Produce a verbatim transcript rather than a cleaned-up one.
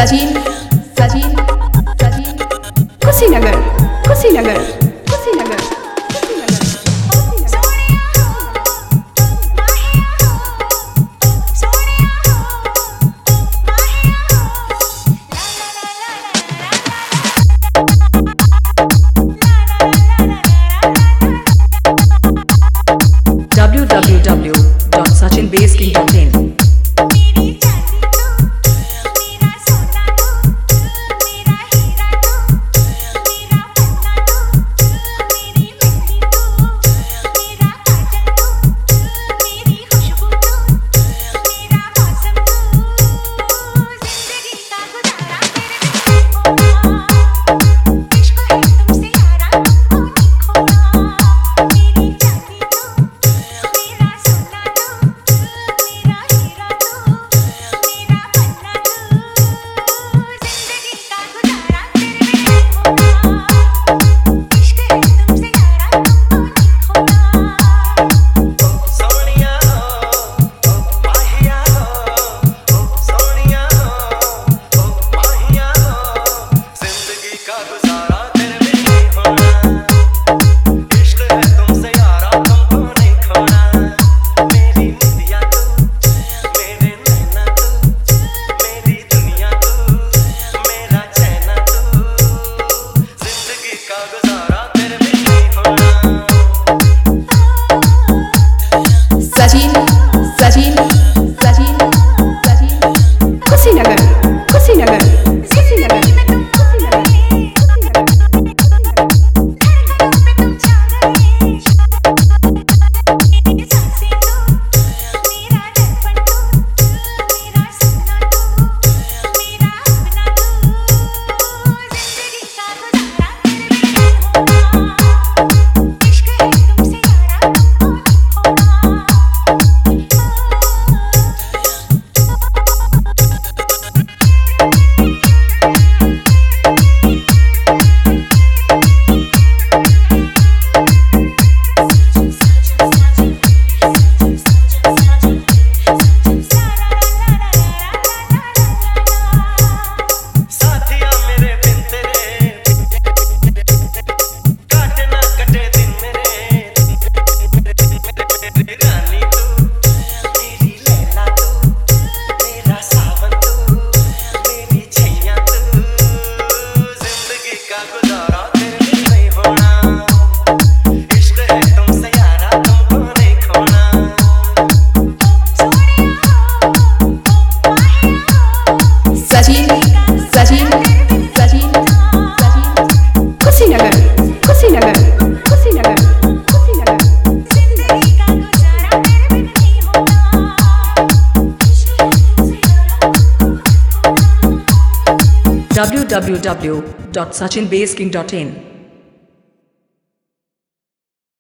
Sachin Sachin Sachin Kushinagar Kushinagar Kushinagar w w w dot sachin base king dot in Sachin Sachin Sachin Sachin Kushinagar Kushinagar Kushinagar Sachin Sachin Sachin Sachin Kushinagar Kushinagar Kushinagar Kushinagar w w w dot sachin base king dot in